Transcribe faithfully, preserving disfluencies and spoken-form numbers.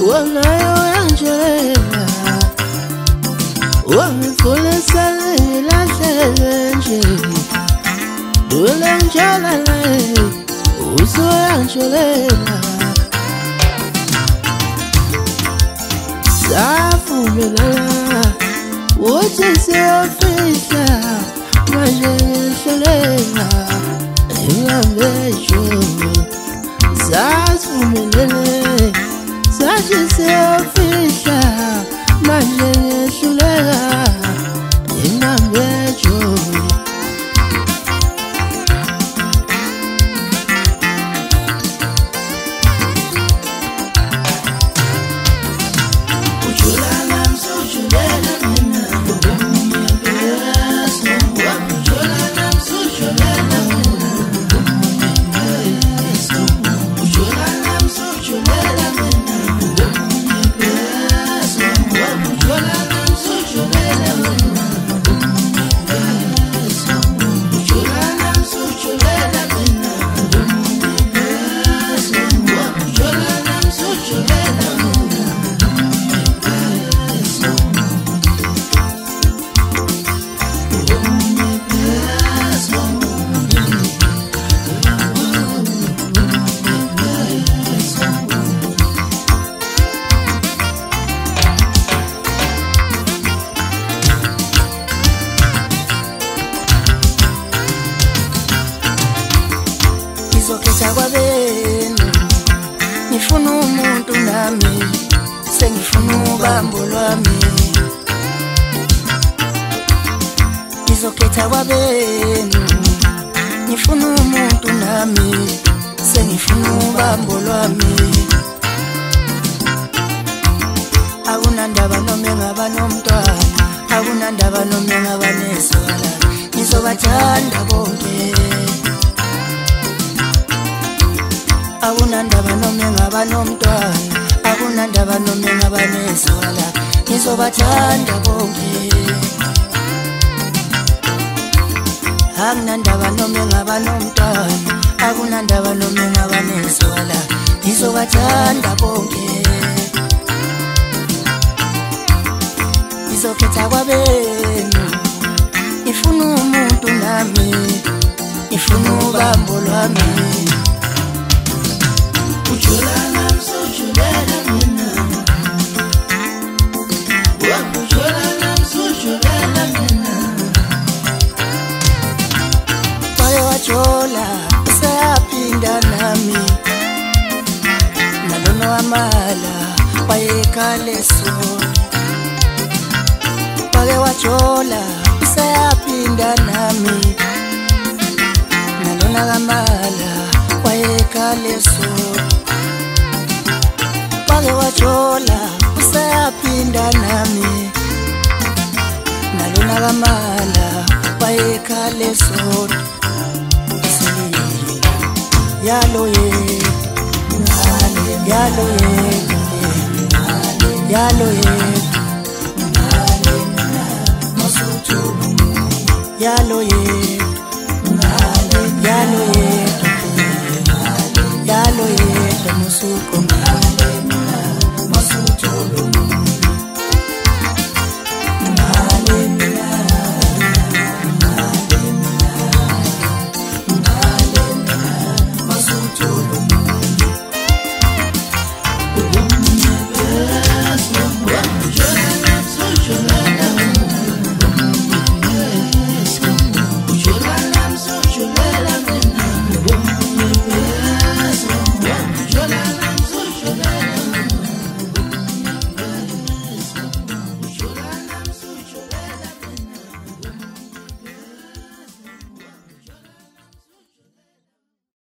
wanayo yanjelela wangifuna salilahlele nje dule njalala uzoyanjelela savumelana uthi siyofihla manje ngihlelela ingambejo savumelene sathi siyofihla manje ngihlelela ingambejo ngizokhetha kwabenu ngifuna umuntu nami sengifuna ubambo lwami ngizokhetha kwabenu ngifuna umuntu nami sengifuna ubambo lwami akunandaba noma engaba nomntwana akunandaba noma engaba nesala ngizobathanda bonke akunandaba noma engaba nomntwana akunandaba noma engaba nesala ngizobathanda bonke akunandaba noma engaba nomntwana akunandaba noma engaba nesala ngizobathanda bonke ngizokhetha kwabenu ngifuna umuntu nami ngifuna ubambo lwami Ujolana msujulela mina Ujolana msujulela mina Pale wajola usayapinda nami Nalono amala wayekale so Pale wajola usayapinda nami Nalono amala wayekale so Pake wajola usayapinda nami nalona kamala wayekale sodwa yalo ye yalo ye yalo ye yalo ye yalo ye yalo ye musuko